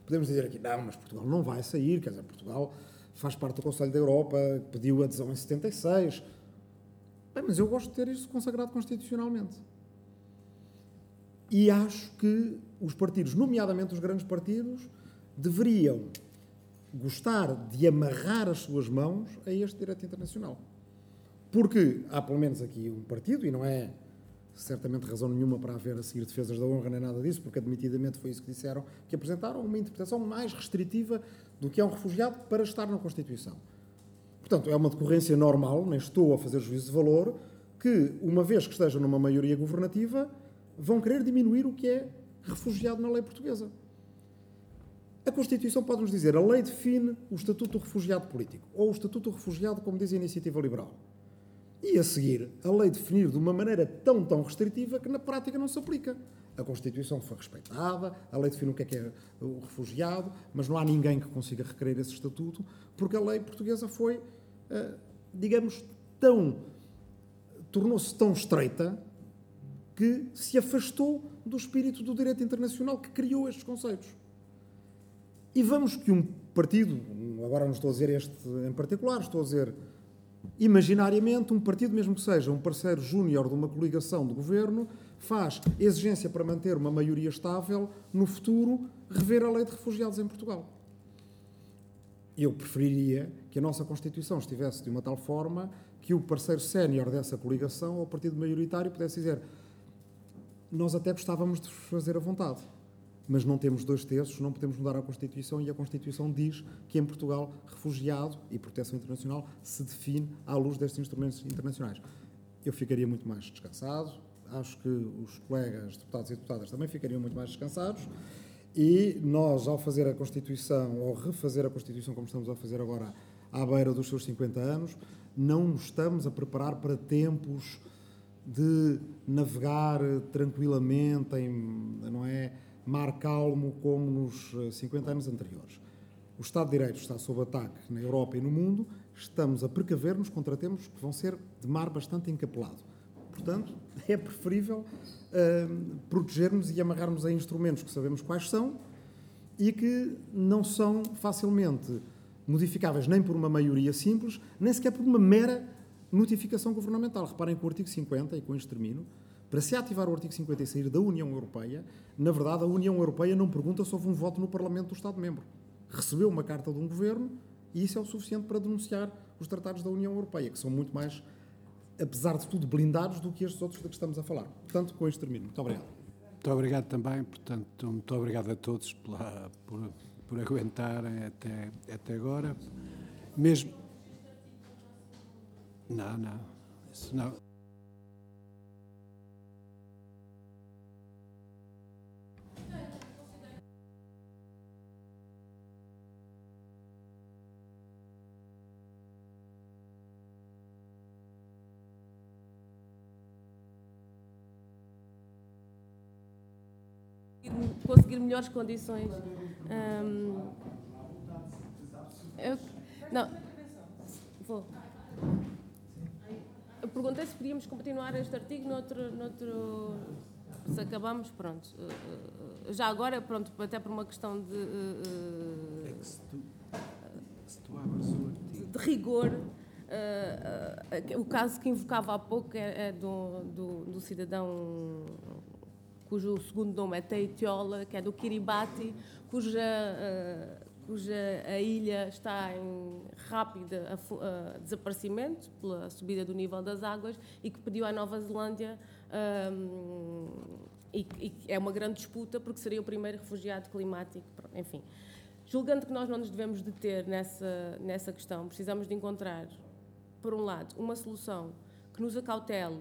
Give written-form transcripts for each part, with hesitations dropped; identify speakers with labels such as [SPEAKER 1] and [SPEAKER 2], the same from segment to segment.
[SPEAKER 1] Podemos dizer aqui, não, mas Portugal não vai sair, quer dizer, Portugal faz parte do Conselho da Europa, pediu adesão em 76. Bem, mas eu gosto de ter isto consagrado constitucionalmente. E acho que os partidos, nomeadamente os grandes partidos, deveriam gostar de amarrar as suas mãos a este direito internacional. Porque há pelo menos aqui um partido, e não é certamente razão nenhuma para haver a seguir defesas da honra nem nada disso, porque admitidamente foi isso que disseram, que apresentaram uma interpretação mais restritiva do que é um refugiado para estar na Constituição. Portanto, é uma decorrência normal, nem estou a fazer juízo de valor, que, uma vez que esteja numa maioria governativa, vão querer diminuir o que é refugiado na lei portuguesa. A Constituição pode-nos dizer, a lei define o Estatuto do Refugiado Político, ou o Estatuto do Refugiado, como diz a Iniciativa Liberal. E, a seguir, a lei definir de uma maneira tão restritiva que na prática não se aplica. A Constituição foi respeitada, a lei define o que é o refugiado, mas não há ninguém que consiga requerer esse estatuto, porque a lei portuguesa foi, digamos, tornou-se tão estreita que se afastou do espírito do direito internacional que criou estes conceitos. E vamos que um partido, agora não estou a dizer este em particular, estou a dizer imaginariamente, um partido, mesmo que seja um parceiro júnior de uma coligação de governo, faz exigência para manter uma maioria estável, no futuro, rever a lei de refugiados em Portugal. Eu preferiria que a nossa Constituição estivesse de uma tal forma que o parceiro sénior dessa coligação, ou partido maioritário, pudesse dizer: nós até gostávamos de fazer a vontade, mas não temos 2/3, não podemos mudar a Constituição, e a Constituição diz que em Portugal refugiado e proteção internacional se define à luz destes instrumentos internacionais. Eu ficaria muito mais descansado, acho que os colegas deputados e deputadas também ficariam muito mais descansados, e nós, ao fazer a Constituição, ou refazer a Constituição como estamos a fazer agora, à beira dos seus 50 anos, não nos estamos a preparar para tempos de navegar tranquilamente em, não é, mar calmo como nos 50 anos anteriores. O Estado de Direito está sob ataque na Europa e no mundo, estamos a precaver-nos contra tempos que vão ser de mar bastante encapelado. Portanto, é preferível protegermos e amarrarmos a instrumentos que sabemos quais são e que não são facilmente modificáveis nem por uma maioria simples, nem sequer por uma mera notificação governamental. Reparem que o artigo 50, e com isto termino, para se ativar o artigo 50 e sair da União Europeia, na verdade, a União Europeia não pergunta se houve um voto no Parlamento do Estado-membro. Recebeu uma carta de um governo e isso é o suficiente para denunciar os tratados da União Europeia, que são muito mais, apesar de tudo, blindados do que estes outros de que estamos a falar. Portanto, com isto termino. Muito obrigado.
[SPEAKER 2] Muito obrigado também. Portanto, muito obrigado a todos por aguentarem até agora. Mesmo... Não. Isso não...
[SPEAKER 3] Conseguir melhores condições. Vou. Eu perguntei se podíamos continuar este artigo noutro se acabamos, pronto. Já agora, pronto, até por uma questão de rigor, o caso que invocava há pouco é do cidadão cujo segundo nome é Teitiola, que é do Kiribati, cuja a ilha está em rápido desaparecimento pela subida do nível das águas e que pediu à Nova Zelândia, e é uma grande disputa porque seria o primeiro refugiado climático, enfim. Julgando que nós não nos devemos deter nessa questão, precisamos de encontrar, por um lado, uma solução que nos acautele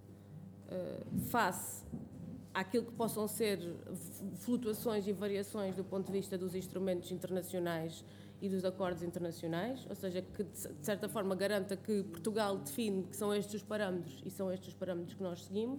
[SPEAKER 3] face àquilo que possam ser flutuações e variações do ponto de vista dos instrumentos internacionais e dos acordos internacionais, ou seja, que de certa forma garanta que Portugal define que são estes os parâmetros e são estes os parâmetros que nós seguimos.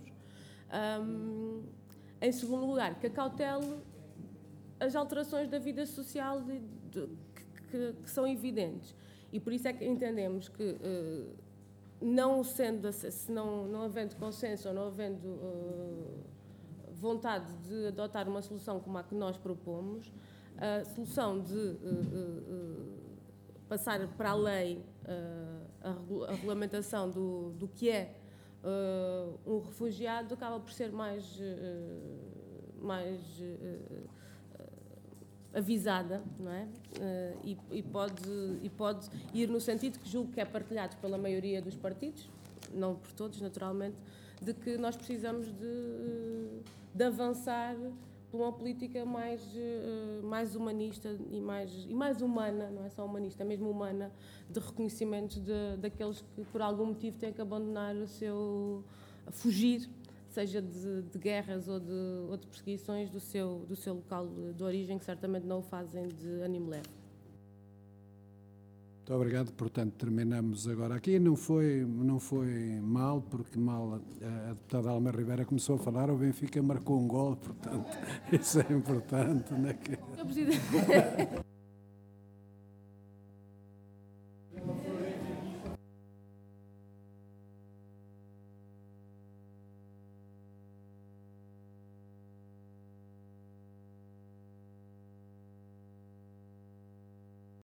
[SPEAKER 3] Em segundo lugar, que acautele as alterações da vida social que são evidentes. E por isso é que entendemos que, não havendo consenso ou não havendo vontade de adotar uma solução como a que nós propomos, a solução de passar para a lei a regulamentação do que é um refugiado acaba por ser mais avisada, não é? E pode ir no sentido que julgo que é partilhado pela maioria dos partidos, não por todos, naturalmente, de que nós precisamos de avançar por uma política mais humanista e mais humana, não é só humanista, é mesmo humana, de reconhecimento daqueles que por algum motivo têm que abandonar fugir, seja de guerras ou de perseguições do seu local de origem, que certamente não o fazem de ânimo leve.
[SPEAKER 2] Muito obrigado. Portanto, terminamos agora aqui. Não foi mal, porque a deputada Alma Ribeira começou a falar, o Benfica marcou um gol, portanto, isso é importante. Não é?
[SPEAKER 3] Sr. Presidente.